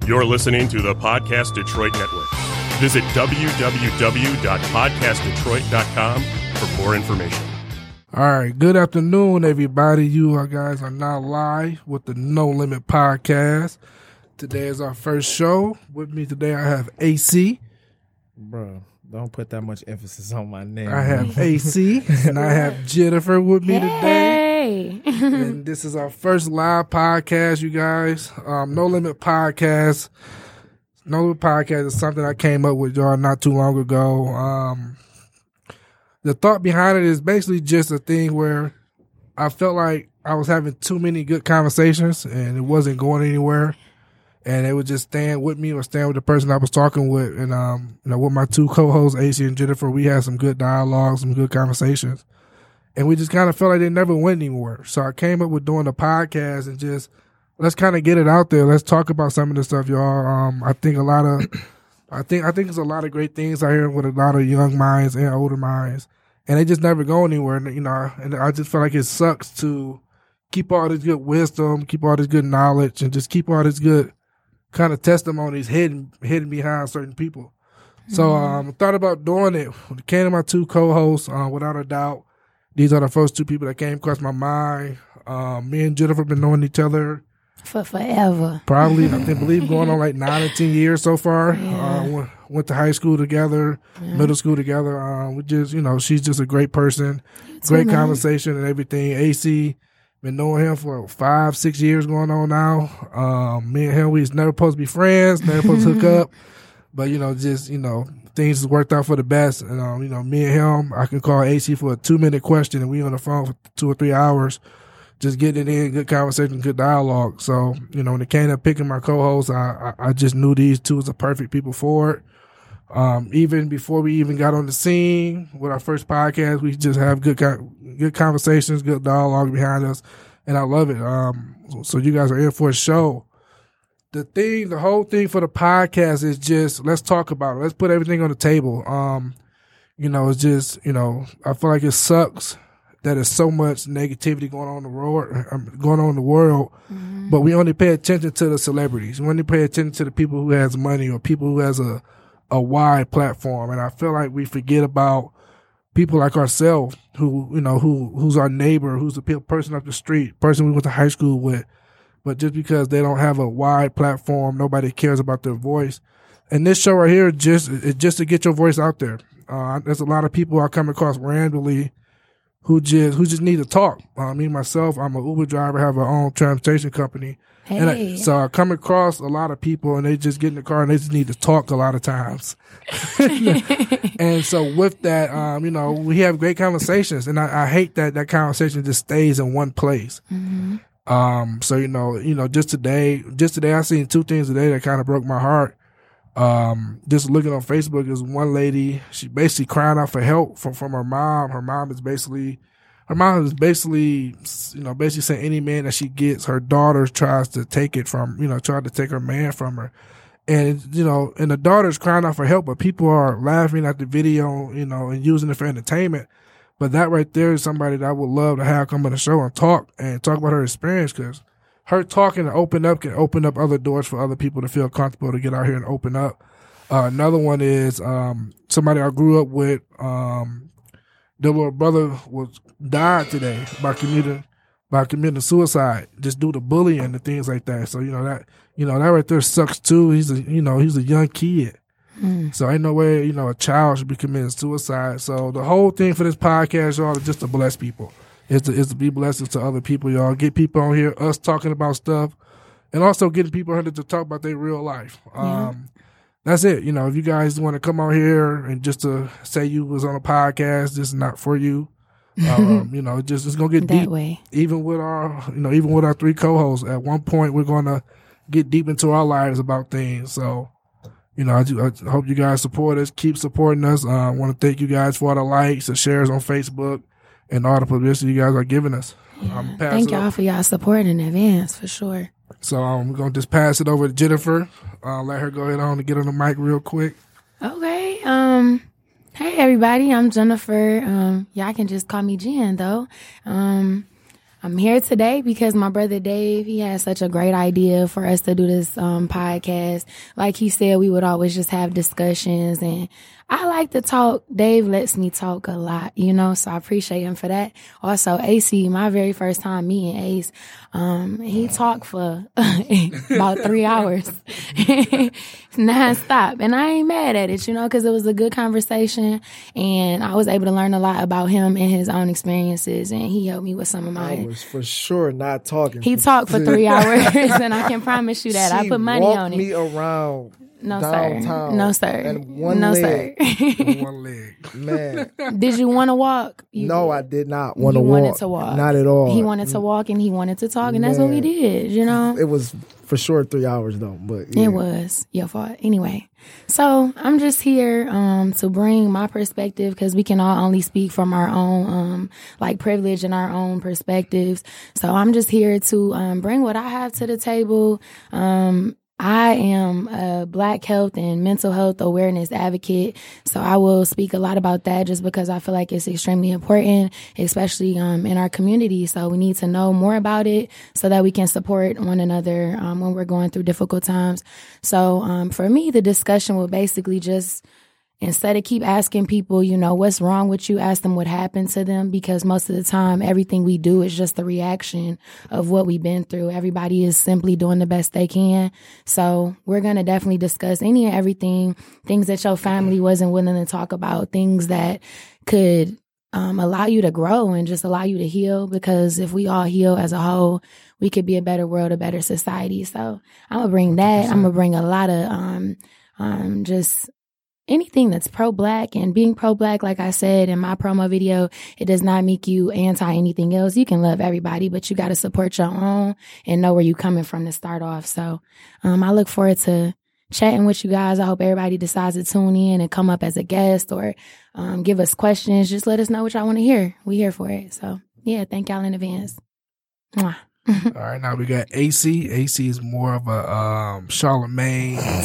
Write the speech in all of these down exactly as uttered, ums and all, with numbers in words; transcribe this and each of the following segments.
You're listening to the Podcast Detroit Network. Visit w w w dot podcast detroit dot com for more information. All right, good afternoon, everybody. You guys are now live with the No Limit Podcast. Today is our first show. With me today, I have A C. Bro, don't put that much emphasis on my name. I have A C, and I have Jennifer with me today. Hey. And this is our first live podcast, you guys. Um, No Limit Podcast. No Limit Podcast is something I came up with y'all not too long ago. Um, the thought behind it is basically just a thing where I felt like I was having too many good conversations and it wasn't going anywhere. And it was just staying with me or staying with the person I was talking with. And, um, you know, with my two co-hosts, A C and Jennifer, we had some good dialogue, some good conversations. And we just kind of felt like they never went anywhere. So I came up with doing a podcast and just, let's kind of get it out there. Let's talk about some of the stuff, y'all. Um, I think a lot of, I think, I think there's a lot of great things out here with a lot of young minds and older minds. And they just never go anywhere. And, you know, and I just feel like it sucks to keep all this good wisdom, keep all this good knowledge, and just keep all this good kind of testimonies hidden hidden behind certain people. So um, I thought about doing it. It came to my two co-hosts, uh, without a doubt. These are the first two people that came across my mind. Um, me and Jennifer have been knowing each other For forever. probably, I think, believe going on like nine or ten years so far. Yeah. Uh, went, went to high school together, Yeah. middle school together. Uh, we just, you know, she's just a great person, You too, great man. conversation and everything. A C, been knowing him for five, six years going on now. Um, me and him, we was never supposed to be friends, never supposed to hook up. But, you know, just, you know, things worked out for the best. And, um, you know, me and him, I can call A C for a two minute question and we on the phone for two or three hours, just getting it in, good conversation, good dialogue. So, you know, when it came to picking my co-hosts, I, I, I just knew these two was the perfect people for it. Um, even before we even got on the scene with our first podcast, we just have good, good conversations, good dialogue behind us. And I love it. Um, so, so you guys are in for a show. The thing, the whole thing for the podcast is just, let's talk about it. Let's put everything on the table. Um, you know, it's just, you know, I feel like it sucks that there's so much negativity going on in the world, um, going on in the world, Mm-hmm. but we only pay attention to the celebrities. We only pay attention to the people who has money or people who has a, a wide platform. And I feel like we forget about people like ourselves who, you know, who, who's our neighbor, who's the pe- person up the street, person we went to high school with. But just because they don't have a wide platform, nobody cares about their voice. And this show right here, just it's just to get your voice out there. Uh, there's a lot of people I come across randomly who just who just need to talk. Uh, me myself, I'm an Uber driver, have our own transportation company. Hey. And I, so I come across a lot of people and they just get in the car and they just need to talk a lot of times. And so with that, um, you know, we have great conversations and I, I hate that that conversation just stays in one place. Mm-hmm. Um, so, you know, you know, just today, just today, I seen two things today that kind of broke my heart. Um, just looking on Facebook is one lady, she basically crying out for help from, from her mom. Her mom is basically, her mom is basically, you know, basically saying any man that she gets, her daughter tries to take it from, you know, tried to take her man from her. And, you know, and the daughter's crying out for help, but people are laughing at the video, you know, and using it for entertainment. But that right there is somebody that I would love to have come on the show and talk and talk about her experience, because her talking and open up can open up other doors for other people to feel comfortable to get out here and open up. Uh, another one is um, somebody I grew up with. Um, their little brother was died today by committing by committing suicide, just due to bullying and things like that. So you know that you know that right there sucks too. He's a you know he's a young kid. Mm. So ain't no way, you know, a child should be committing suicide. So the whole thing for this podcast, y'all, is just to bless people. It's to, it's to be blessings to other people, y'all. Get people on here, us talking about stuff, and also getting people on here to talk about their real life. Yeah. Um, that's it. You know, if you guys want to come on here and just to say you was on a podcast, this is not for you. Um, you know, just it's gonna get That deep. way. Even with our, you know, even with our three co-hosts, at one point we're gonna get deep into our lives about things. So. You know, I, do, I hope you guys support us. Keep supporting us. Uh, I want to thank you guys for all the likes, the shares on Facebook, and all the publicity you guys are giving us. Yeah. Um, pass Thank it y'all over. for y'all support in advance, for sure. So um, we're going to just pass it over to Jennifer. Uh, let her go ahead on and get on the mic real quick. Okay. Um, hey, everybody. I'm Jennifer. Um, y'all can just call me Jen, though. Um, I'm here today because my brother Dave, he had such a great idea for us to do this um, podcast. Like he said, we would always just have discussions, and I like to talk. Dave lets me talk a lot, you know, so I appreciate him for that. Also, A C, my very first time meeting Ace, um, he talked for about three hours nonstop. And I ain't mad at it, you know, because it was a good conversation, and I was able to learn a lot about him and his own experiences, and he helped me with some of I mine. was for sure not talking. He talked for three hours, and I can promise you that. She I put money walked on it. me around No, downtown. sir. No, sir. And one no, leg. sir. One leg. Man, Did you want to walk? You no, did. I did not want to You walk. wanted to walk. Not at all. He wanted to walk and he wanted to talk, and that's what we Man. did, you know? It was for sure three hours though, but yeah. It was your fault. Anyway, so I'm just here um, to bring my perspective, because we can all only speak from our own um, like privilege and our own perspectives. So I'm just here to um, bring what I have to the table. Um, I am a Black health and mental health awareness advocate, so I will speak a lot about that just because I feel like it's extremely important, especially um, in our community. So we need to know more about it so that we can support one another um, when we're going through difficult times. So um, for me, the discussion will basically just, instead of keep asking people, you know, what's wrong with you, ask them what happened to them, because most of the time, everything we do is just the reaction of what we've been through. Everybody is simply doing the best they can. So we're going to definitely discuss any and everything, things that your family wasn't willing to talk about, things that could um, allow you to grow and just allow you to heal, because if we all heal as a whole, we could be a better world, a better society. So I'm going to bring that. I'm going to bring a lot of um, um, just anything that's pro-Black, and being pro-Black, like I said in my promo video, it does not make you anti anything else. You can love everybody, but you got to support your own and know where you're coming from to start off. So um, I look forward to chatting with you guys. I hope everybody decides to tune in and come up as a guest or um, give us questions. Just let us know what y'all want to hear. We here for it. So yeah, thank y'all in advance. Mwah. All right, now we got A C. A C is more of a um, Charlemagne. A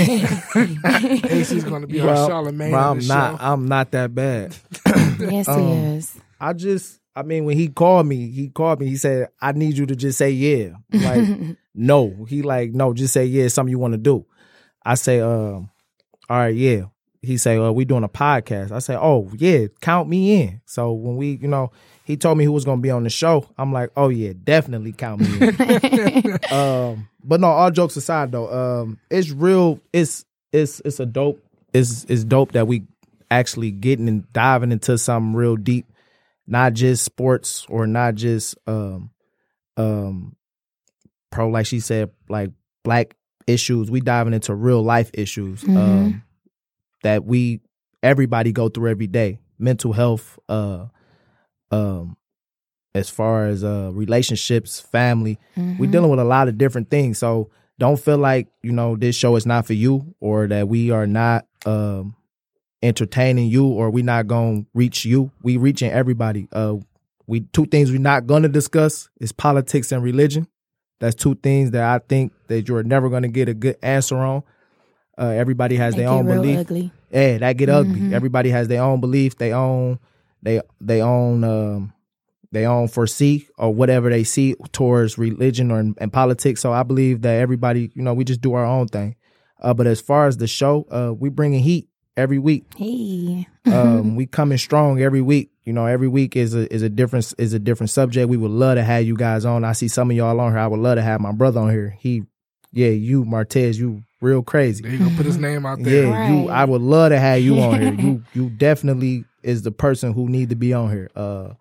C is going to be Well, our Charlemagne. well, on I'm the not. show. I'm not that bad. Yes, Um, he is. I just, I mean, when he called me, he called me. He said, "I need you to just say yeah." I'm like, no. He like, no, just say yeah. It's something you want to do. I say, um, all right, yeah. He say, uh, we doing a podcast. I say, oh yeah, count me in. So when we, you know, he told me who was gonna be on the show. I'm like, oh yeah, definitely count me in. um, but no, all jokes aside though, um, it's real. It's it's it's a dope. It's it's dope that we actually getting and diving into something real deep, not just sports or not just um um pro, like she said, like Black issues. We diving into real life issues. Mhm. Um, that we everybody go through every day. Mental health, uh, um, as far as uh relationships, family. Mhm. We're dealing with a lot of different things. So don't feel like, you know, this show is not for you, or that we are not um entertaining you, or we not gonna reach you. We reaching everybody. Uh, we two things we're not gonna discuss is politics and religion. That's two things that I think that you're never gonna get a good answer on. Uh, everybody has They their get own real belief. ugly. Yeah, that get ugly. Mhm. Everybody has their own belief, they own, they they own, um, they own foresee or whatever they see towards religion or and politics. So I believe that everybody, you know, we just do our own thing. Uh, but as far as the show, uh, we bringing heat every week. Hey. Um, we coming strong every week. You know, every week is a is a different is a different subject. We would love to have you guys on. I see some of y'all on here. I would love to have my brother on here. He, yeah, you Martez, you real crazy. There you go. Put his name out there. Yeah, Right. you. I would love to have you on here. You you definitely is the person who need to be on here. Uh,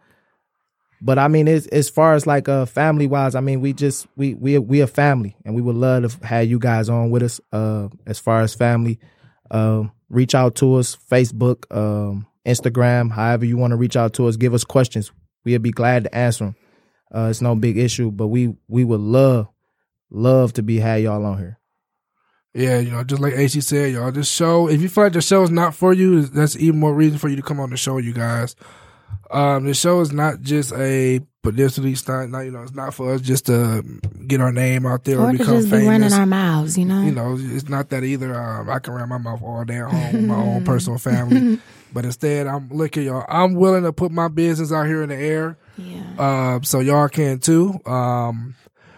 but I mean, it's, as far as like uh family wise, I mean, we just we we we a family, and we would love to have you guys on with us. Uh, as far as family, um, reach out to us, Facebook, um, Instagram, however you want to reach out to us. Give us questions. We'll be glad to answer them. Uh, it's no big issue, but we we would love love to be had y'all on here. Yeah, you know, just like A C said, y'all, this show, if you feel like the show is not for you, that's even more reason for you to come on the show, you guys. Um, the show is not just a publicity stunt. Not, you know, it's not for us just to get our name out there or, Or to become just be running famous. our mouths, you know? You know, it's not that either. Um, I can run my mouth all day at home with my own personal family. But instead, I'm looking, y'all, I'm willing to put my business out here in the air. Yeah. Uh, so y'all can too. Um,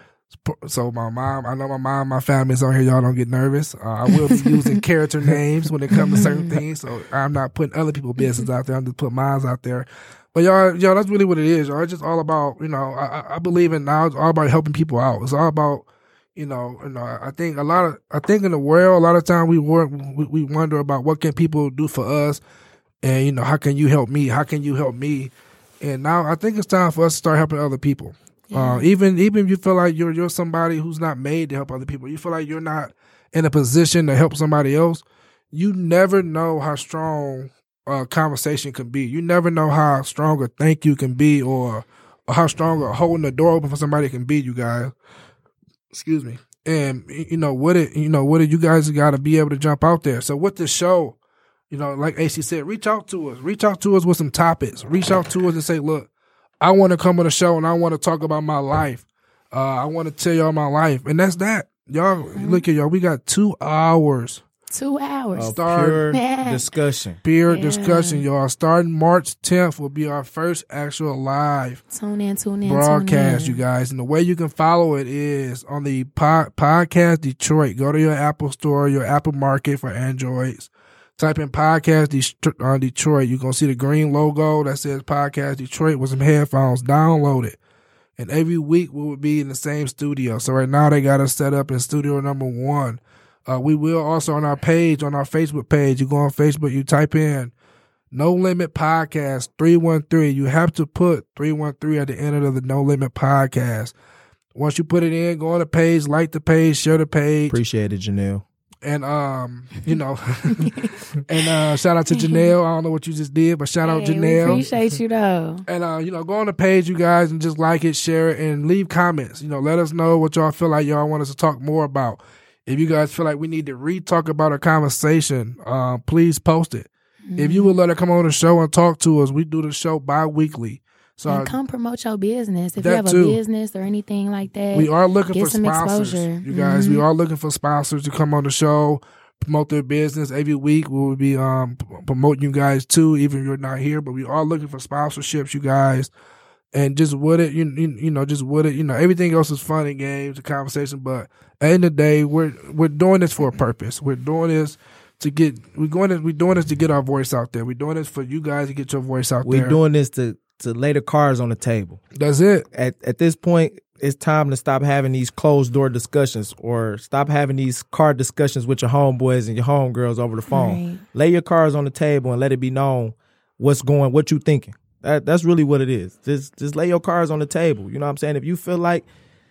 so my mom, I know my mom, my family's on here. Y'all don't get nervous. Uh, I will be using character names when it comes to certain things. So I'm not putting other people's business out there. I'm just putting mine out there. But y'all, y'all, that's really what it is. Y'all, it's just all about, you know, I, I believe in now. It's all about helping people out. It's all about, you know, you know. I think a lot of, I think in the world, a lot of time we work, we, we wonder about what can people do for us, and you know, how can you help me? How can you help me? And now I think it's time for us to start helping other people. Yeah. Uh, even even if you feel like you're you're somebody who's not made to help other people, you feel like you're not in a position to help somebody else. You never know how strong a conversation can be. You never know how strong a thank you can be, or, or how strong a holding the door open for somebody can be. You guys, excuse me. And you know what it, you know what it, you guys got to be able to jump out there. So with the show, you know, like A C said, reach out to us. Reach out to us with some topics. Reach out to us and say, look, I want to come on the show and I want to talk about my life. Uh, I want to tell y'all my life. And that's that. Y'all, mm-hmm. Look at y'all. We got two hours. Two hours. Of pure discussion. Pure yeah. discussion, y'all. Starting March tenth will be our first actual live tune in, tune in, broadcast, tune in. You guys. And the way you can follow it is on the pod, Podcast Detroit. Go to your Apple store, your Apple Market for Androids. Type in Podcast uh, Detroit. You're going to see the green logo that says Podcast Detroit with some headphones. Download it. And every week we will be in the same studio. So right now they got us set up in studio number one. Uh, we will also on our page, on our Facebook page. You go on Facebook, you type in No Limit Podcast three one three. You have to put three one three at the end of the No Limit Podcast. Once you put it in, go on the page, like the page, share the page. Appreciate it, Janelle. And, um, you know, and uh, shout out to Janelle. I don't know what you just did, but shout hey, out Janelle. We appreciate you, though. And, uh, you know, go on the page, you guys, and just like it, share it, and leave comments. You know, let us know what y'all feel like y'all want us to talk more about. If you guys feel like we need to re-talk about a conversation, uh, please post it. Mm-hmm. If you would let her come on the show and talk to us, we do the show bi-weekly. So and come promote your business. If you have too. a business or anything like that, we are looking get for some sponsors. Exposure. You guys, mm-hmm. we are looking for sponsors to come on the show, promote their business. Every week we will be um, promoting you guys too, even if you're not here. But we are looking for sponsorships, you guys. And just with it, you, you, you know, just with it, you know, everything else is fun and games, a conversation. But at the end of the day, we're we're doing this for a purpose. We're doing this to get we're going to, we're doing this to get our voice out there. We're doing this for you guys to get your voice out we're there. We're doing this to to lay the cards on the table. That's it. At at this point, it's time to stop having these closed door discussions, or stop having these card discussions with your homeboys and your homegirls over the phone. Right. Lay your cards on the table and let it be known what's going, what you thinking. That, that's really what it is. Just just lay your cards on the table. You know what I'm saying? If you feel like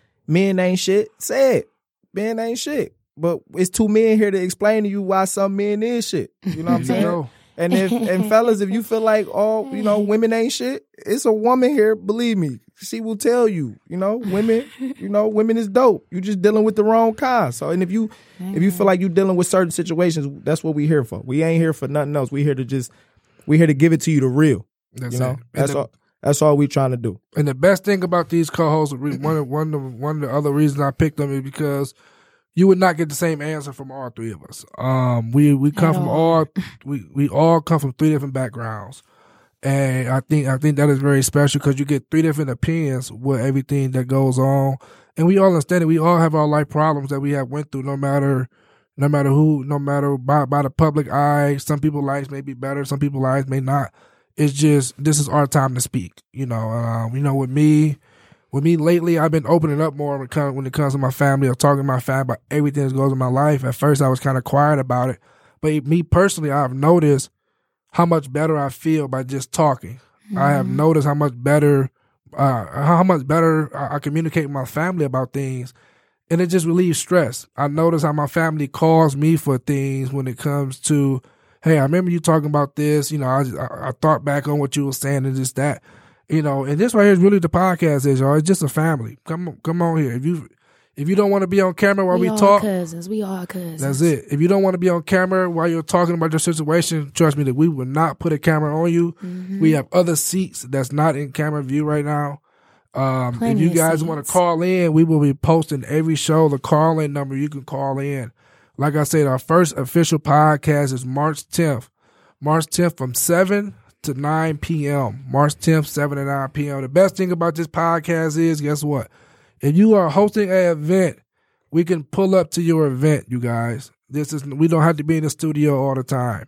men ain't shit, say it. Men ain't shit. But it's two men here to explain to you why some men is shit. You know what I'm saying? know. And if and fellas, if you feel like all, you know, women ain't shit, it's a woman here, believe me. She will tell you, you know, women, you know, women is dope. You just dealing with the wrong kind. So, and if you if you feel like you dealing with certain situations, that's what we here for. We ain't here for nothing else. We here to just we here to give it to you the real. That's you know, it. that's the, all. That's all we trying to do. And the best thing about these co-hosts, one of one of one of the other reasons I picked them is because you would not get the same answer from all three of us. Um, we we come from all we we all come from three different backgrounds, and I think I think that is very special because you get three different opinions with everything that goes on, and we all understand it. We all have our life problems that we have went through, no matter. No matter who, no matter by by the public eye. Some people's lives may be better, some people's lives may not. It's just, this is our time to speak. You know, um, you know, with me, with me lately, I've been opening up more when it comes, when it comes to my family or talking to my family about everything that goes in my life. At first, I was kind of quiet about it. But me personally, I've noticed how much better I feel by just talking. Mm-hmm. I have noticed how much better, uh, how much better I, I communicate with my family about things. And it just relieves stress. I notice how my family calls me for things when it comes to, hey, I remember you talking about this. You know, I, I, I thought back on what you were saying and just that. You know, and this right here is really the podcast is, y'all. It's just a family. Come on, come on here. If you if you don't want to be on camera while we, we all talk, cousins. We all cousins. That's it. If you don't want to be on camera while you're talking about your situation, trust me that we will not put a camera on you. Mm-hmm. We have other seats that's not in camera view right now. Um, if you guys want to call in, we will be posting every show, the call-in number you can call in. Like I said, our first official podcast is March tenth. March tenth from seven to nine p.m. March tenth, seven to nine p.m. The best thing about this podcast is, guess what? If you are hosting an event, we can pull up to your event, you guys. This is we don't have to be in the studio all the time.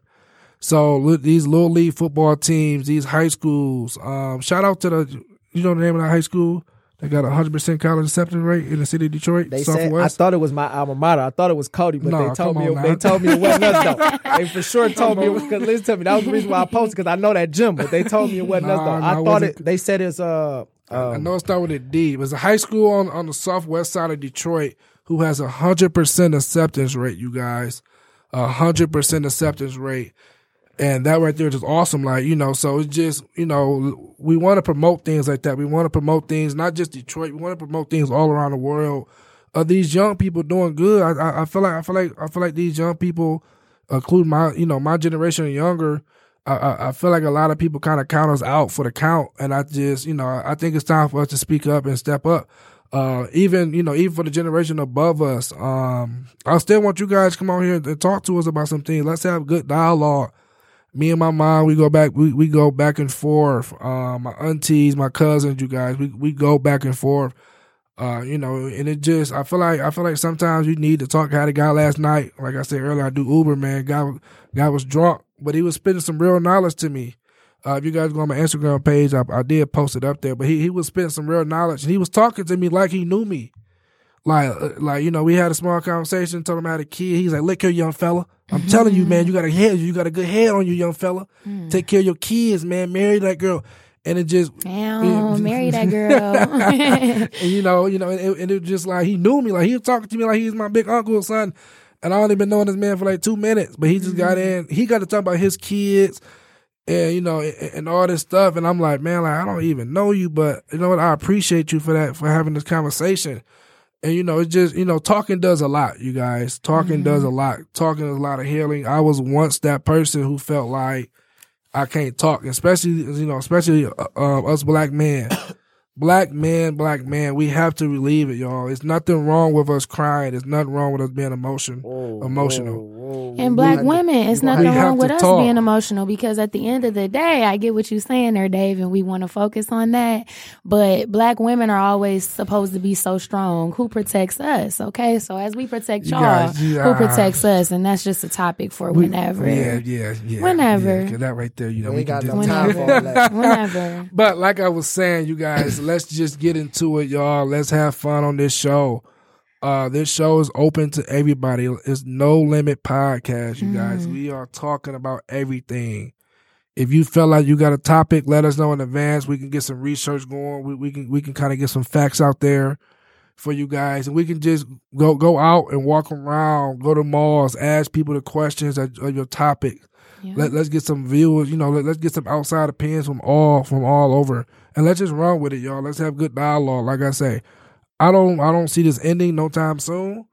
So these little league football teams, these high schools, um, shout out to the, you know the name of that high school? They got a one hundred percent college acceptance rate in the city of Detroit, They Southwest. said, I thought it was my alma mater. I thought it was Cody, but No, they told come me on it, now. they told me it wasn't us though. They for sure told me it was, cause listen to me, that was the reason why I posted, because I know that gym, but they told me it wasn't us Nah, though. nah, I it thought wasn't. it, they said it's, uh, I um, know it started with a D. It was a high school on, on the southwest side of Detroit who has a one hundred percent acceptance rate, you guys. A one hundred percent acceptance rate. And that right there is just awesome. Like, you know, so it's just, you know, we want to promote things like that. We want to promote things, not just Detroit. We want to promote things all around the world. Of these young people doing good. I, I, I feel like I feel like I feel like these young people, including my, you know, my generation and younger, I, I, I feel like a lot of people kind of count us out for the count. And I just, you know, I think it's time for us to speak up and step up. Uh, even, you know, even for the generation above us. Um, I still want you guys to come on here and talk to us about some things. Let's have good dialogue. Me and my mom, we go back, we, we go back and forth. Um, my aunties, my cousins, you guys, we, we go back and forth. Uh, you know, and it just, I feel like, I feel like sometimes you need to talk. I had a guy last night, like I said earlier, I do Uber, man. Guy, guy was drunk, but he was spitting some real knowledge to me. Uh, if you guys go on my Instagram page, I, I did post it up there, but he, he was spitting some real knowledge, and he was talking to me like he knew me. Like, uh, like, you know, we had a small conversation, told him I had a kid. He's like, look here, young fella. I'm mm-hmm. telling you, man, you got a head, you got a good head on you, young fella. Mm. Take care of your kids, man. Marry that girl. And it just, damn, marry that girl. and, you know, you know, and it, and it was just like, he knew me. Like, he was talking to me like he was my big uncle's son. And I only been knowing this man for like two minutes, but he just mm-hmm. got in. He got to talk about his kids and, you know, and, and all this stuff. And I'm like, man, like, I don't even know you, but you know what? I appreciate you for that, for having this conversation. And, you know, it's just, you know, talking does a lot, you guys. Talking mm-hmm. does a lot. Talking is a lot of healing. I was once that person who felt like I can't talk, especially, you know, especially uh, uh, us black men. Black men, black man, we have to relieve it, y'all. It's nothing wrong with us crying. There's nothing wrong with us being emotion, whoa, emotional. Whoa, whoa, and black to, women, it's we nothing wrong with us talk. being emotional, because at the end of the day, I get what you're saying there, Dave, and we want to focus on that. But black women are always supposed to be so strong. Who protects us? Okay, so as we protect y'all, guys, yeah. who protects us? And that's just a topic for we, whenever. Yeah, yeah, yeah. Whenever. Yeah, that right there, you know, we, we ain't got can no do time for all that. Whenever. But like I was saying, you guys, let's just get into it, y'all. Let's have fun on this show. Uh, this show is open to everybody. It's No Limit Podcast, you guys. Mm. We are talking about everything. If you feel like you got a topic, let us know in advance. We can get some research going. We, we can we can kind of get some facts out there for you guys, and we can just go go out and walk around, go to malls, ask people the questions of, of your topic. Yeah. Let, let's get some viewers, you know, let, let's get some outside opinions from all from all over, and let's just run with it, y'all. Let's have good dialogue. Like I say, I don't I don't see this ending no time soon.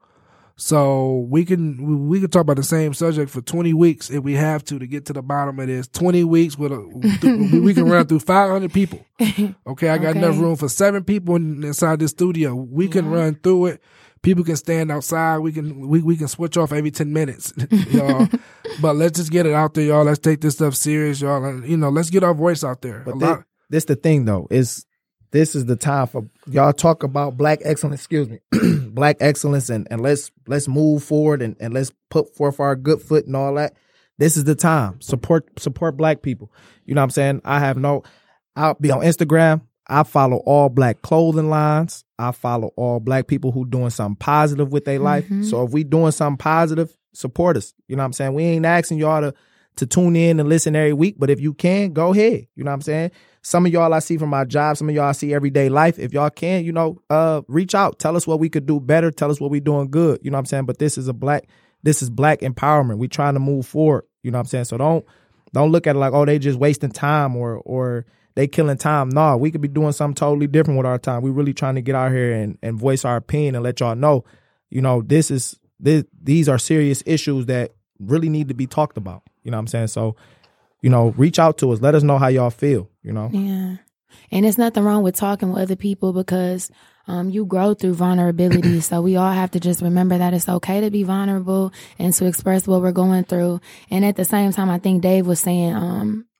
So we can we can talk about the same subject for twenty weeks if we have to to get to the bottom of this. twenty weeks with a we can run through five hundred people. Okay, I got okay. enough room for seven people in, inside this studio. We yeah. can run through it. People can stand outside. We can we, we can switch off every ten minutes, y'all. But let's just get it out there, y'all. Let's take this stuff serious, y'all. And, you know, let's get our voice out there. But this, this the thing though is. This is the time for y'all talk about black excellence, excuse me, black excellence, and, and let's let's move forward and, and let's put forth our good foot and all that. This is the time. Support support black people. You know what I'm saying? I have no, I'll be on Instagram. I follow all black clothing lines. I follow all black people who doing something positive with their life. Mm-hmm. So if we doing something positive, support us. You know what I'm saying? We ain't asking y'all to, to tune in and listen every week, but if you can, go ahead. You know what I'm saying? Some of y'all I see from my job. Some of y'all I see everyday life. If y'all can, you know, uh, reach out. Tell us what we could do better. Tell us what we doing good. You know what I'm saying? But this is a black, this is black empowerment. We trying to move forward. You know what I'm saying? So don't, don't look at it like, oh, they just wasting time or, or they killing time. No, we could be doing something totally different with our time. We really trying to get out here and, and voice our opinion and let y'all know, you know, this is, this, these are serious issues that really need to be talked about. You know what I'm saying? So, you know, reach out to us. Let us know how y'all feel, you know? Yeah. And there's nothing wrong with talking with other people because um, you grow through vulnerability. So we all have to just remember that it's okay to be vulnerable and to express what we're going through. And at the same time, I think Dave was saying, um,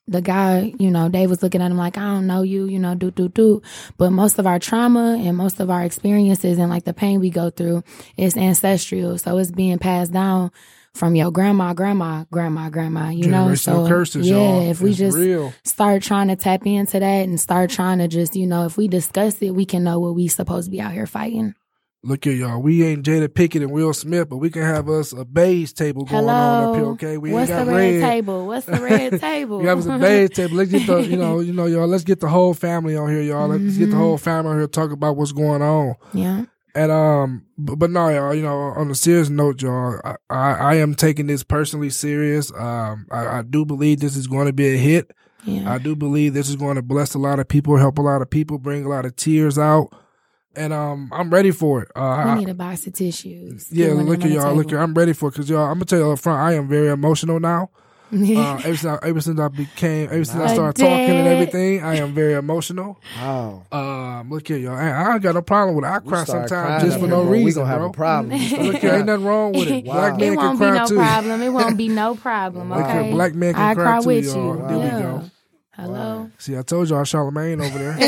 the guy, you know, Dave was looking at him like, I don't know you, you know, do, do, do. But most of our trauma and most of our experiences and like the pain we go through is ancestral. So it's being passed down from your grandma, grandma, grandma, grandma, you know? So, curses, yeah, y'all. if we It's just real. start trying to tap into that and start trying to just, you know, if we discuss it, we can know what we supposed to be out here fighting. Look at y'all. We ain't Jada Pickett and Will Smith, but we can have us a beige table going on up here, Hello. okay? We What's ain't the got red red. table? What's the red table? We have us a beige table. Let's get the, you know, you know, y'all. Let's get the whole family on here, y'all. Let's get the whole family on here to talk about what's going on. Yeah. And um, but, but no, y'all. You know, on a serious note, y'all, I, I, I am taking this personally serious. Um, I, I do believe this is going to be a hit. Yeah. I do believe this is going to bless a lot of people, help a lot of people, bring a lot of tears out. And um, I'm ready for it. Uh, We I- need a box of tissues. yeah, Put one look on at the y'all. Look, table. at, I'm ready for it because y'all. I'm gonna tell you up front. I am very emotional now. Uh, ever since I, ever since I became, ever since I started talking and Dad. everything, I am very emotional. Wow. Um, look at y'all. I, I ain't got no problem with it. I cry Start sometimes crying just up for here, no bro. reason, We gonna have bro. a problem. Look here, ain't nothing wrong with it. Wow. Black men It can won't be cry no too. problem. It won't be no problem. Look Okay, here, black men can I cry cry too, with y'all. you. There we Yeah. go. Hello. See, I told y'all Charlamagne over there.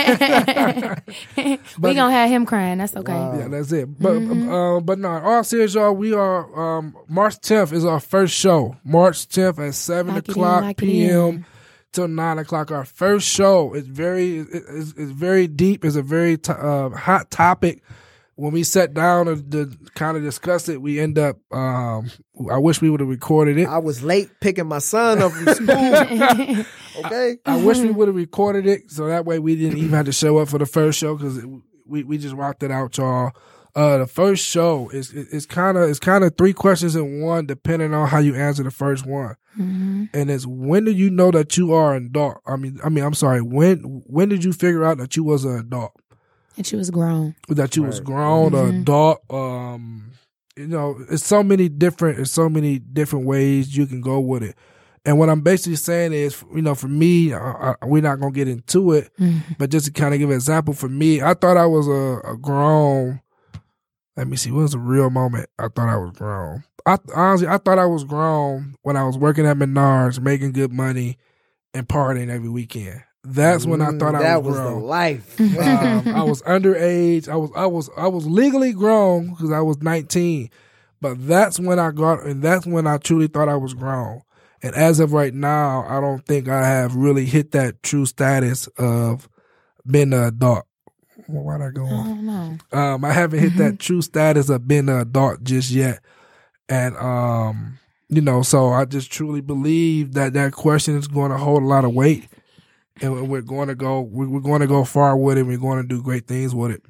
We gonna have him crying. That's okay. Wow. Yeah, that's it. But Mm-hmm. uh, but no, all serious, y'all. We are um, March tenth is our first show. March tenth at seven Lock it in, o'clock lock it p.m. in. till nine o'clock. Our first show is very it- it's, it's very deep. It's a very t- uh, hot topic. When we sat down to, to kind of discuss it, we end up. Um, I wish we would have recorded it. I was late picking my son up from school. Okay. I wish we would have recorded it so that way we didn't even have to show up for the first show because we we just rocked it out, y'all. Uh, the first show is it's kind of it's kind of three questions in one, depending on how you answer the first one. Mm-hmm. And it's when do you know that you are an adult? I mean, I mean, I'm sorry. When when did you figure out that you was an adult? And she was grown. That you was Right. grown, an Mhm. adult. Um, you know, it's so many different. It's so many different ways you can go with it. And what I'm basically saying is, you know, for me, I, I, we're not gonna get into it, Mm-hmm. but just to kind of give an example, for me, I thought I was a, a grown. Let me see, what was a real moment? I thought I was grown. I honestly, I thought I was grown when I was working at Menards, making good money, and partying every weekend. That's when I Mm, thought I that was was grown. the life. um, I was underage. I was I was I was legally grown because I was nineteen, but that's when I got and that's when I truly thought I was grown. And as of right now, I don't think I have really hit that true status of being an adult. Well, why'd I go I on? don't know. Um, I haven't hit that true status of being an adult just yet. And um, you know, so I just truly believe that that question is going to hold a lot of weight. And we're going to go, we're going to go far with it. We're going to do great things with it.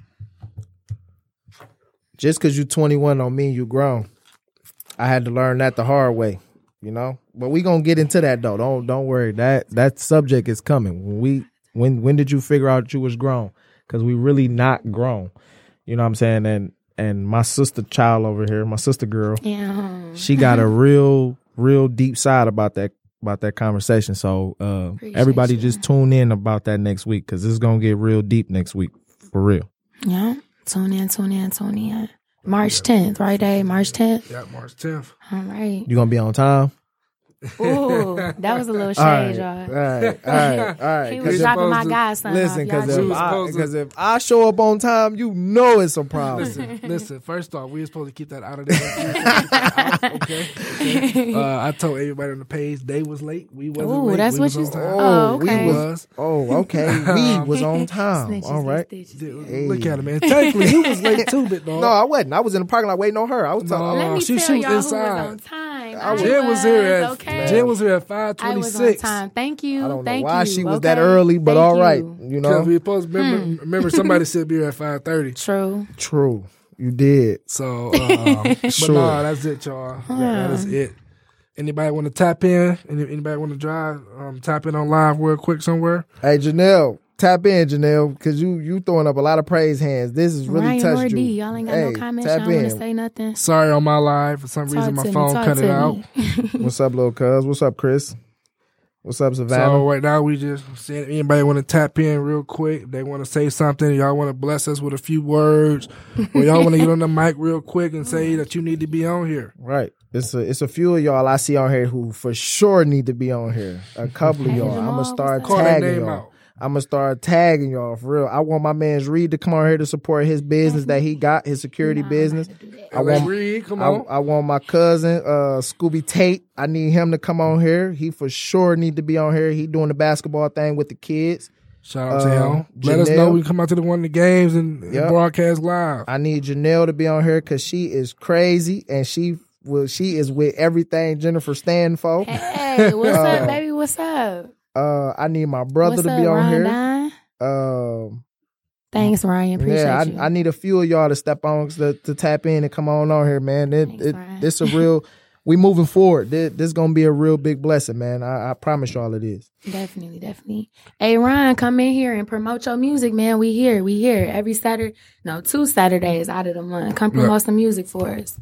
Just because you're twenty-one don't mean you grown. I had to learn that the hard way, you know. But we gonna get into that though. Don't don't worry. That that subject is coming. When we when when did you figure out you was grown? Because we really not grown. You know what I'm saying? And and my sister child over here, my sister girl, Yeah. she got a real real deep side about that about that conversation. So uh, Appreciate everybody you. just tune in about that next week because it's gonna get real deep next week for real. Yeah. Tune in, tune in, tune in. March tenth, right, Dave? March tenth? Yeah, March tenth. All right. You gonna be on time? Ooh, that was a little All shade, right, y'all. all right, all right, all right. He 'Cause was if- dropping my supposed to- godson Listen, off. because Y'all if, was just- I- supposed to- 'cause if I show up on time, you know it's a problem. Listen, listen. First off, we were supposed to keep that out of there. We were supposed to keep that out, okay. okay. Uh, I told everybody on the page they was late. We wasn't Ooh, late. that's we what was you on said. time. Oh, we okay. We was- was. Oh, okay. We was on time. Snitches All get right. stitches. Dude, Hey. Look at him, man. Technically, he was late too, bit dog. No, I wasn't. I was in the parking lot waiting on her. I was No. talking. Let me she- tell she was y'all who inside. was on time. I was- Jen was here at okay. Jen was here at five I twenty was on six. time. Thank you. I don't know Thank why you. she was Okay. that early, but Thank all right. you. You Because know, we supposed to remember, Hmm. remember somebody said be here at five thirty. True. true. You did. So, um, but Sure. nah, that's it, y'all. That, that is it. Anybody want to tap in? Any, anybody want to drive? Um, tap in on live real quick somewhere. Hey, Janelle, tap in, Janelle, because you you throwing up a lot of praise hands. This is really Ryan or touched D, you. y'all ain't got Hey, no comments. tap Y'all want to in. say nothing. Sorry on my live. For some Talk reason, my to me, phone talk cut it to out. me. What's up, little cuz? What's up, Chris? What's up, Savannah? So right now we just seeing if anybody want to tap in real quick. If they want to say something. Y'all want to bless us with a few words, or y'all want to get on the mic real quick and say that you need to be on here. Right. It's a it's a few of y'all I see on here who for sure need to be on here. A couple of Hey, y'all. Jamal, I'm gonna start what's Call that tagging name y'all. out. I'm gonna start tagging y'all for real. I want my man's Reed to come on here to support his business that he got, his security No, business. I had to do that. I L A want Reed, come I, on. I want my cousin uh, Scooby Tate. I need him to come on here. He for sure need to be on here. He doing the basketball thing with the kids. Shout out to uh, him. Let us Janelle. know when we come out to the one of the games and, and Yep. broadcast live. I need Janelle to be on here because she is crazy and she will she is with everything Jennifer stand for. Hey, what's up, baby? What's up? Uh, I need my brother What's to up, be on Ryan here. Dine? Um, Thanks, Ryan. Appreciate yeah, you. I, I need a few of y'all to step on to, to tap in and come on on here, man. It, Thanks, it, Ryan. it's a real. We moving forward. This, this gonna be a real big blessing, man. I, I promise y'all it is. Definitely, definitely. Hey, Ryan, come in here and promote your music, man. We here. We here every Saturday. No, two Saturdays out of the month. Come promote Look. some music for us.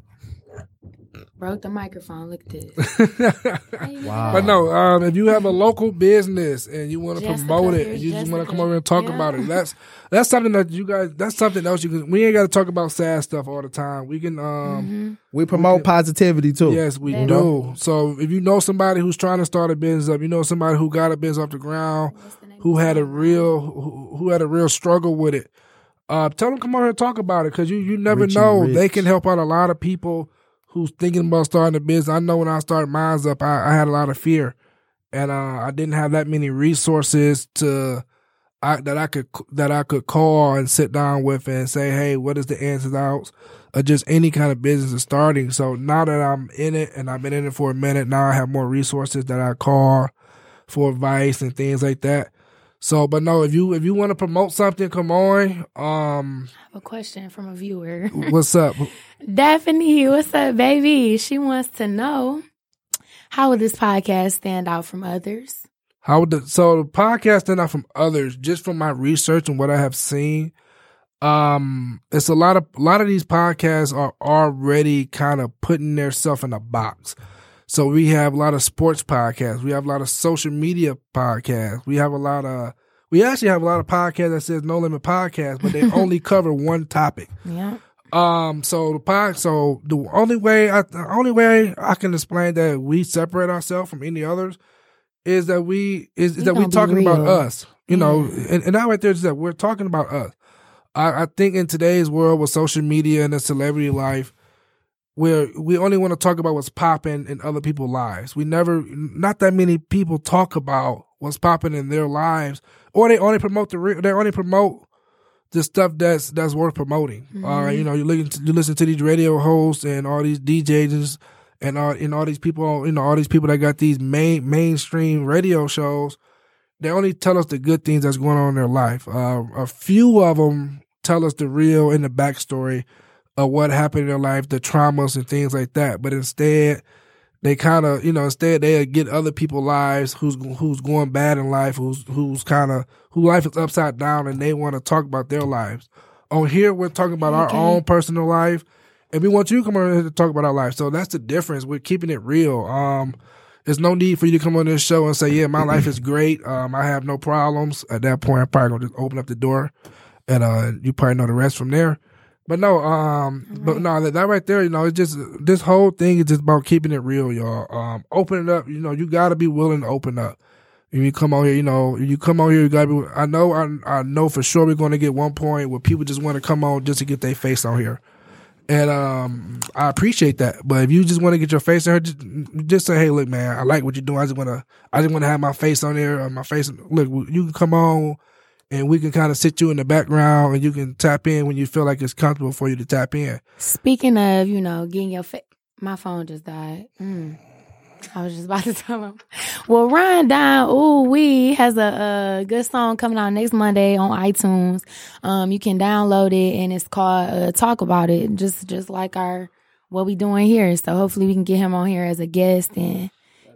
Broke the microphone. Look at this. Hey, Wow. But no, um, if you have a local business and you want to Jessica, promote it, here's you just want to Jessica. come over and talk Yeah. about it. That's that's something that you guys. That's something else you can. We ain't got to talk about sad stuff all the time. We can. Um, Mm-hmm. We promote can- positivity too. Yes, we Yeah. do. So if you know somebody who's trying to start a business up, you know somebody who got a business off the ground, who had a real who, who had a real struggle with it. Uh, tell them come over here and talk about it because you you never Rich and know. rich. They can help out a lot of people who's thinking about starting a business. I know when I started mine up, I, I had a lot of fear, and uh, I didn't have that many resources to I, that I could that I could call and sit down with and say, hey, what is the ins and outs of just any kind of business is starting. So now that I'm in it and I've been in it for a minute, now I have more resources that I call for advice and things like that. So, but no, if you if you want to promote something, come on. Um, I have a question from a viewer. what's up? Daphne, what's up, baby? She wants to know, how will this podcast stand out from others? How would the so the podcast stand out from others? Just from my research and what I have seen, um, it's a lot of a lot of these podcasts are already kind of putting themselves in a box. So we have a lot of sports podcasts. We have a lot of social media podcasts. We have a lot of we actually have a lot of podcasts that says No Limit Podcast, but they only cover one topic. Yeah. Um, so the pod, so the only way, I, the only way I can explain that we separate ourselves from any others is that we is, is We that we're gonna be talking about real. us, you know, Yeah. and, and that right there is that we're talking about us. I, I think in today's world with social media and the celebrity life, where we only want to talk about what's popping in other people's lives. We never, not that many people talk about what's popping in their lives, or they only promote the, re- they only promote the stuff that's that's worth promoting. Mm-hmm. Uh, you know, you listen to, you listen to these radio hosts and all these D Js and all and all these people, you know, all these people that got these main mainstream radio shows. They only tell us the good things that's going on in their life. Uh, a few of them tell us the real and the backstory of what happened in their life, the traumas and things like that. But instead, they kind of, you know, instead they get other people's lives who's who's going bad in life, who's who's kind of whose life is upside down, and they want to talk about their lives. On here, we're talking about our Okay. own personal life, and we want you to come on here to talk about our life. So that's the difference. We're keeping it real. Um, there's no need for you to come on this show and say, "Yeah, my life is great. Um, I have no problems." At that point, I'm probably gonna just open up the door, and uh, you probably know the rest from there. But no, um, but no, that, that right there, you know, it's just this whole thing is just about keeping it real, y'all. Um, open it up. You know, you got to be willing to open up. If you come on here, you know, if you come on here, you gotta be. I know, I, I know for sure we're going to get one point where people just want to come on just to get their face on here, and um, I appreciate that. But if you just want to get your face on here, just, just say, hey, look, man, I like what you're doing. I just want to, I just want to have my face on there. Uh, my face, look, you can come on. And we can kind of sit you in the background, and you can tap in when you feel like it's comfortable for you to tap in. Speaking of, you know, getting your face, my phone just died. Mm. I was just about to tell him. Well, Ryan Dine, ooh, we has a, a good song coming out next Monday on iTunes. Um, you can download it, and it's called uh, "Talk About It," just just like our what we doing here. So hopefully we can get him on here as a guest, and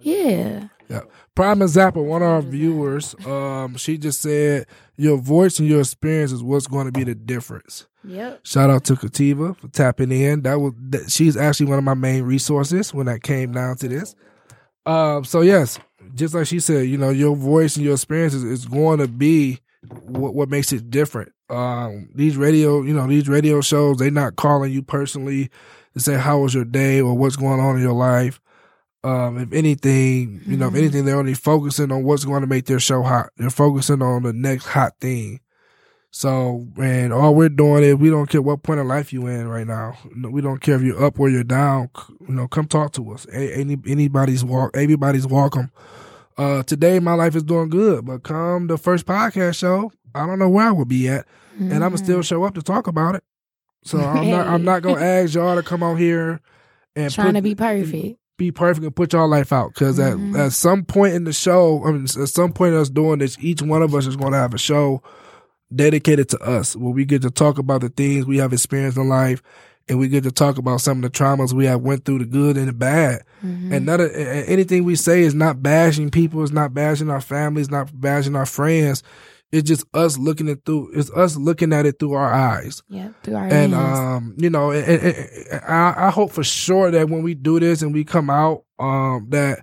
yeah. Yeah. Prime example, one of our viewers, um, she just said, your voice and your experience is what's going to be the difference. Yep. Shout out to Kativa for tapping in. That was that, she's actually one of my main resources when that came down to this. Um, so yes, just like she said, you know, your voice and your experience is, is going to be what, what makes it different. Um, these radio, you know, these radio shows, they're not calling you personally to say how was your day or what's going on in your life. Um, if anything, you know, Mm-hmm. if anything, they're only focusing on what's going to make their show hot. They're focusing on the next hot thing. So, and all we're doing is we don't care what point of life you in right now. We don't care if you're up or you're down. You know, come talk to us. Any anybody's walk, everybody's welcome. Uh, today my life is doing good, but come the first podcast show, I don't know where I would be at, Mm-hmm. and I'ma still show up to talk about it. So I'm not I'm not gonna ask y'all to come out here and Trying put, to be perfect. be perfect and put y'all life out. Because Mhm. at, at some point in the show, I mean, at some point in us doing this, each one of us is going to have a show dedicated to us where we get to talk about the things we have experienced in life, and we get to talk about some of the traumas we have went through, the good and the bad. Mhm. And none of, and anything we say is not bashing people, it's not bashing our families, not bashing our friends. It's just us looking it through. It's us looking at it through our eyes. Yeah, through our And, hands. um, you know, and, and, and I, I hope for sure that when we do this and we come out, um, that,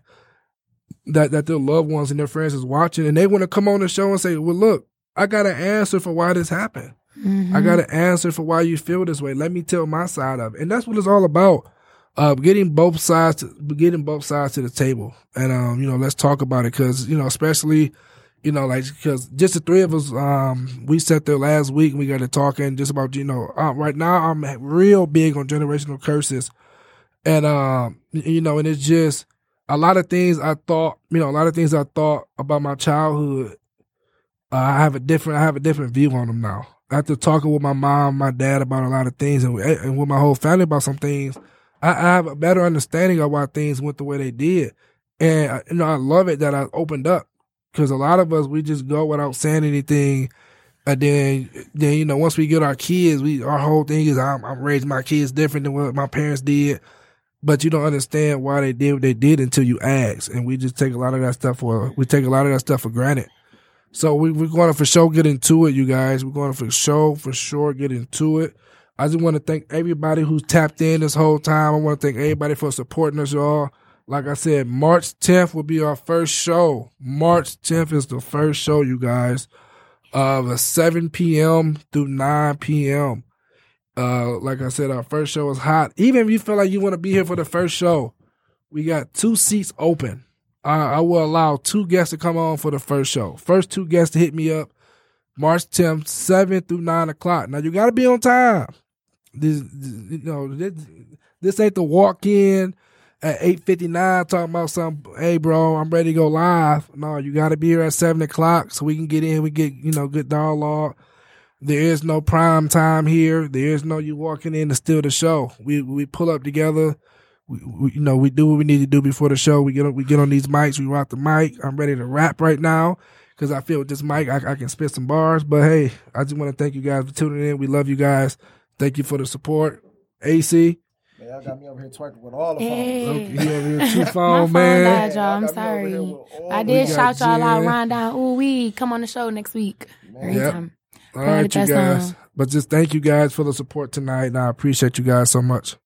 that, that their loved ones and their friends is watching and they want to come on the show and say, well, look, I got an answer for why this happened. Mhm. I got an answer for why you feel this way. Let me tell my side of it. And that's what it's all about. Uh, getting both sides, to, getting both sides to the table. And, um, you know, let's talk about it. Cause, you know, especially, you know, like, cause just the three of us, um, we sat there last week and we got to talking just about, you know, uh, right now I'm real big on generational curses. And, um, you know, and it's just a lot of things I thought, you know, a lot of things I thought about my childhood. Uh, I have a different, I have a different view on them now. After talking with my mom, my dad about a lot of things and, and with my whole family about some things, I, I have a better understanding of why things went the way they did. And, you know, I love it that I opened up. Because a lot of us, we just go without saying anything. And then, then you know, once we get our kids, we our whole thing is I'm, I'm raising my kids different than what my parents did. But you don't understand why they did what they did until you ask. And we just take a lot of that stuff for, we take a lot of that stuff for granted. So we, we're going to for sure get into it, you guys. We're going to for sure, for sure get into it. I just want to thank everybody who's tapped in this whole time. I want to thank everybody for supporting us, y'all. Like I said, March tenth will be our first show. March tenth is the first show, you guys, of uh, seven p.m. through nine p.m. Uh, like I said, our first show is hot. Even if you feel like you want to be here for the first show, we got two seats open. Uh, I will allow two guests to come on for the first show. First two guests to hit me up, March tenth, seven through nine o'clock. Now, you got to be on time. This, you know, this, this ain't the walk-in at eight fifty-nine talking about something, hey, bro, I'm ready to go live. No, you got to be here at seven o'clock so we can get in. We get, you know, good dialogue. There is no prime time here. There is no you walking in to steal the show. We we pull up together. We, we you know, we do what we need to do before the show. We get on, we get on these mics. We rock the mic. I'm ready to rap right now because I feel with this mic I, I can spit some bars. But, hey, I just want to thank you guys for tuning in. We love you guys. Thank you for the support. A C. Man, y'all got me over here twerking with all the phones. Hey. Okay, he over here two My phone, phone man. died, y'all. I'm Y'all got me over sorry. here with all I the- did We shout got y'all out, Jen. run down. Ooh, we come on the show next week. Every Yep. time. All Go ahead right, with you that guys. song. But just thank you guys for the support tonight, and I appreciate you guys so much.